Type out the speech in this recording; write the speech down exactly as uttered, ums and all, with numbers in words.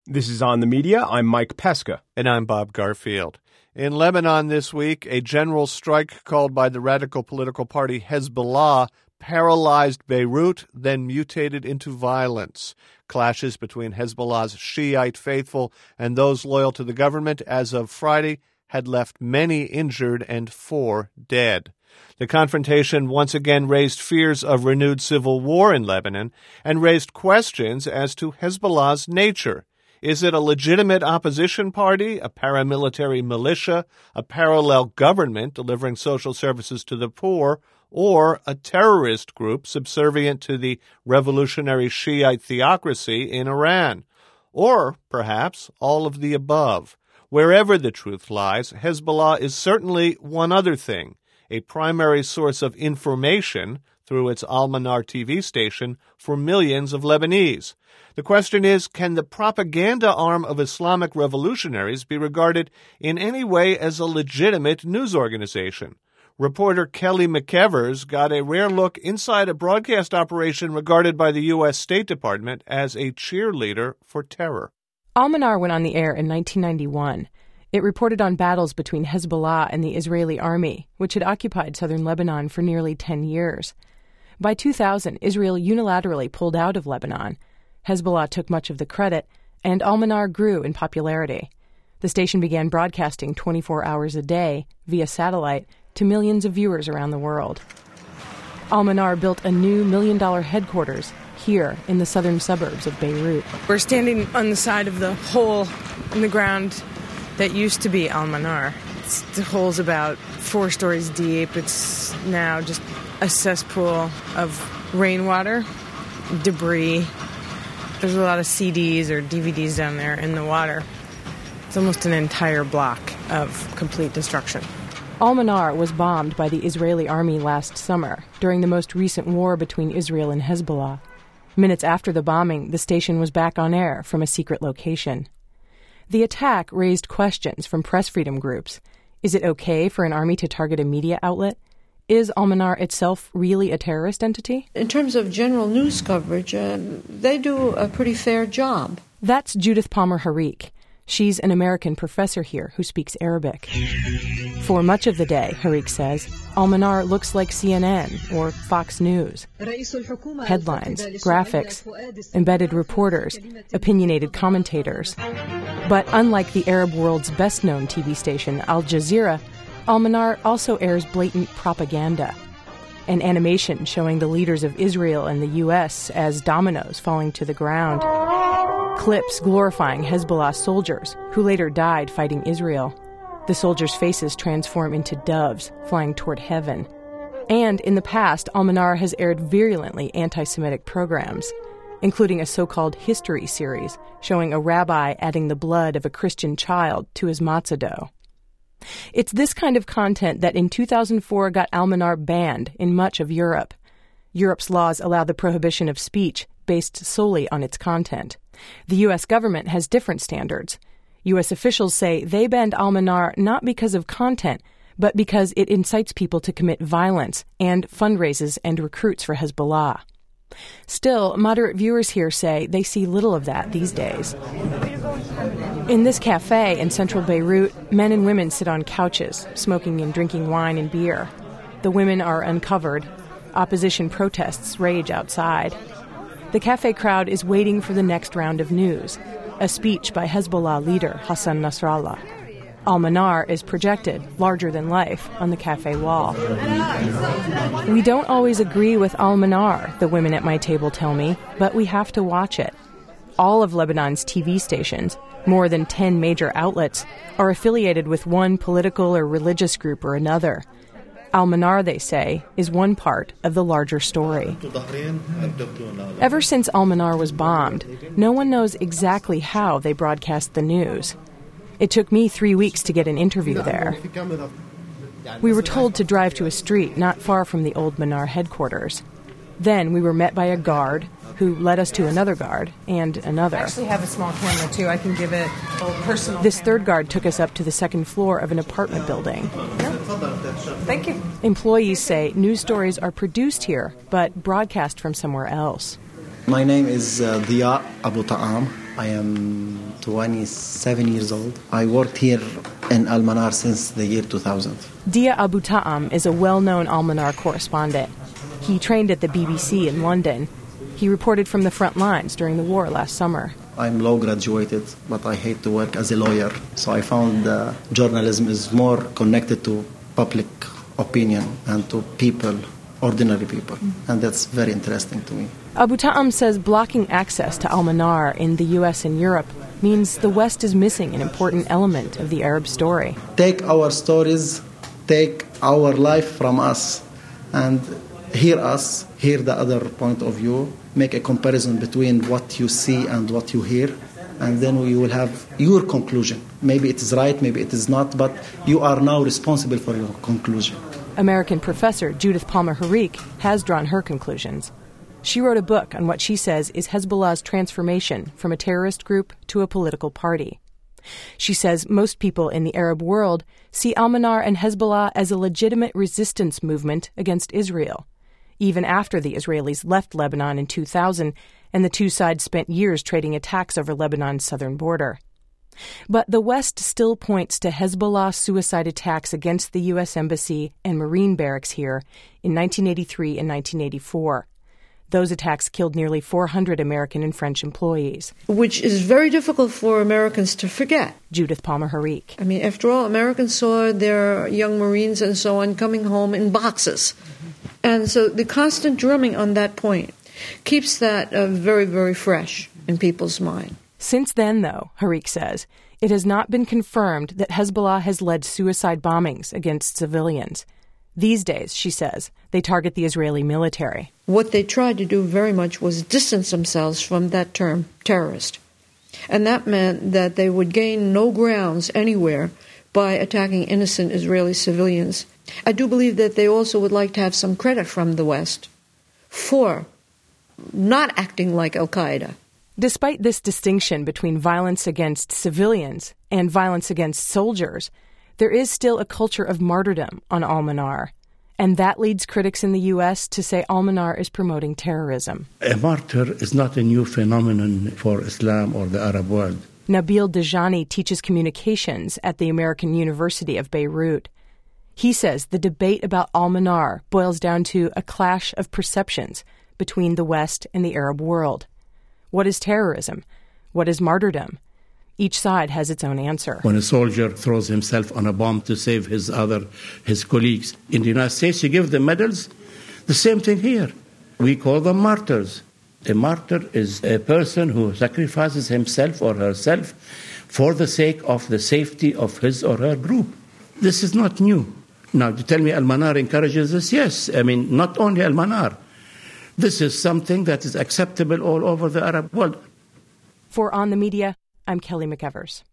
This is On the Media. I'm Mike Pesca. And I'm Bob Garfield. In Lebanon this week, a general strike called by the radical political party Hezbollah paralyzed Beirut, then mutated into violence. Clashes between Hezbollah's Shiite faithful and those loyal to the government as of Friday had left many injured and four dead. The confrontation once again raised fears of renewed civil war in Lebanon and raised questions as to Hezbollah's nature. Is it a legitimate opposition party, a paramilitary militia, a parallel government delivering social services to the poor, or a terrorist group subservient to the revolutionary Shiite theocracy in Iran? Or, perhaps, all of the above. Wherever the truth lies, Hezbollah is certainly one other thing, a primary source of information through its Al-Manar T V station for millions of Lebanese. The question is, can the propaganda arm of Islamic revolutionaries be regarded in any way as a legitimate news organization? Reporter Kelly McEvers got a rare look inside a broadcast operation regarded by the U S State Department as a cheerleader for terror. Al-Manar went on the air in nineteen ninety-one. It reported on battles between Hezbollah and the Israeli army, which had occupied southern Lebanon for nearly ten years. By two thousand, Israel unilaterally pulled out of Lebanon. Hezbollah took much of the credit, and Al-Manar grew in popularity. The station began broadcasting twenty-four hours a day via satellite to millions of viewers around the world. Al-Manar built a new million-dollar headquarters here in the southern suburbs of Beirut. We're standing on the side of the hole in the ground that used to be Al-Manar. It's, the hole's about four stories deep. It's now just a cesspool of rainwater, debris. There's a lot of C Ds or D V Ds down there in the water. It's almost an entire block of complete destruction. Al-Manar was bombed by the Israeli army last summer during the most recent war between Israel and Hezbollah. Minutes after the bombing, the station was back on air from a secret location. The attack raised questions from press freedom groups. Is it okay for an army to target a media outlet? Is Al-Manar itself really a terrorist entity? In terms of general news coverage, uh, they do a pretty fair job. That's Judith Palmer-Harik. She's an American professor here who speaks Arabic. For much of the day, Harik says, Al-Manar looks like C N N or Fox News. Headlines, graphics, embedded reporters, opinionated commentators. But unlike the Arab world's best-known T V station, Al Jazeera, Al-Manar also airs blatant propaganda. An animation showing the leaders of Israel and the U S as dominoes falling to the ground. Clips glorifying Hezbollah soldiers who later died fighting Israel. The soldiers' faces transform into doves flying toward heaven. And in the past, Al-Manar has aired virulently anti-Semitic programs, including a so-called history series showing a rabbi adding the blood of a Christian child to his matzah dough. It's this kind of content that in two thousand four got Al-Manar banned in much of Europe. Europe's laws allow the prohibition of speech based solely on its content. The U S government has different standards. U S officials say they banned Al-Manar not because of content, but because it incites people to commit violence and fundraises and recruits for Hezbollah. Still, moderate viewers here say they see little of that these days. In this cafe in central Beirut, men and women sit on couches, smoking and drinking wine and beer. The women are uncovered. Opposition protests rage outside. The cafe crowd is waiting for the next round of news, a speech by Hezbollah leader Hassan Nasrallah. Al-Manar is projected, larger than life, on the cafe wall. We don't always agree with Al-Manar, the women at my table tell me, but we have to watch it. All of Lebanon's T V stations, more than ten major outlets, are affiliated with one political or religious group or another. Al-Manar, they say, is one part of the larger story. Ever since Al-Manar was bombed, no one knows exactly how they broadcast the news. It took me three weeks to get an interview there. We were told to drive to a street not far from the old Manar headquarters. Then we were met by a guard who led us to another guard and another. I actually have a small camera, too. I can give it a personal This camera. third guard took us up to the second floor of an apartment building. Thank you. Employees say news stories are produced here, but broadcast from somewhere else. My name is uh, Dia Abu Ta'am. I am twenty-seven years old. I worked here in Al-Manar since the year two thousand. Dia Abu Ta'am is a well-known Al-Manar correspondent. He trained at the B B C in London. He reported from the front lines during the war last summer. I'm law graduated, but I hate to work as a lawyer. So I found uh, journalism is more connected to public opinion and to people, ordinary people. And that's very interesting to me. Abu Ta'am says blocking access to Al-Manar in the U S and Europe means the West is missing an important element of the Arab story. Take our stories, take our life from us, and hear us, hear the other point of view, make a comparison between what you see and what you hear, and then we will have your conclusion. Maybe it is right, maybe it is not, but you are now responsible for your conclusion. American professor Judith Palmer Harik has drawn her conclusions. She wrote a book on what she says is Hezbollah's transformation from a terrorist group to a political party. She says most people in the Arab world see Al-Manar and Hezbollah as a legitimate resistance movement against Israel, even after the Israelis left Lebanon in two thousand and the two sides spent years trading attacks over Lebanon's southern border. But the West still points to Hezbollah suicide attacks against the U S Embassy and Marine barracks here in nineteen eighty-three and nineteen eighty-four. Those attacks killed nearly four hundred American and French employees. Which is very difficult for Americans to forget. Judith Palmer Harik. I mean, after all, Americans saw their young Marines and so on coming home in boxes. Mm-hmm. And so the constant drumming on that point keeps that uh, very, very fresh in people's mind. Since then, though, Harik says, it has not been confirmed that Hezbollah has led suicide bombings against civilians. These days, she says, they target the Israeli military. What they tried to do very much was distance themselves from that term, terrorist. And that meant that they would gain no grounds anywhere by attacking innocent Israeli civilians. I do believe that they also would like to have some credit from the West for not acting like Al-Qaeda. Despite this distinction between violence against civilians and violence against soldiers, there is still a culture of martyrdom on Al-Manar, and that leads critics in the U S to say Al-Manar is promoting terrorism. A martyr is not a new phenomenon for Islam or the Arab world. Nabil Dajani teaches communications at the American University of Beirut. He says the debate about Al-Manar boils down to a clash of perceptions between the West and the Arab world. What is terrorism? What is martyrdom? Each side has its own answer. When a soldier throws himself on a bomb to save his other, his colleagues, in the United States, you give them medals. The same thing here. We call them martyrs. A martyr is a person who sacrifices himself or herself for the sake of the safety of his or her group. This is not new. Now, to tell me Al-Manar encourages this, yes. I mean, not only Al-Manar. This is something that is acceptable all over the Arab world. For On the Media, I'm Kelly McEvers.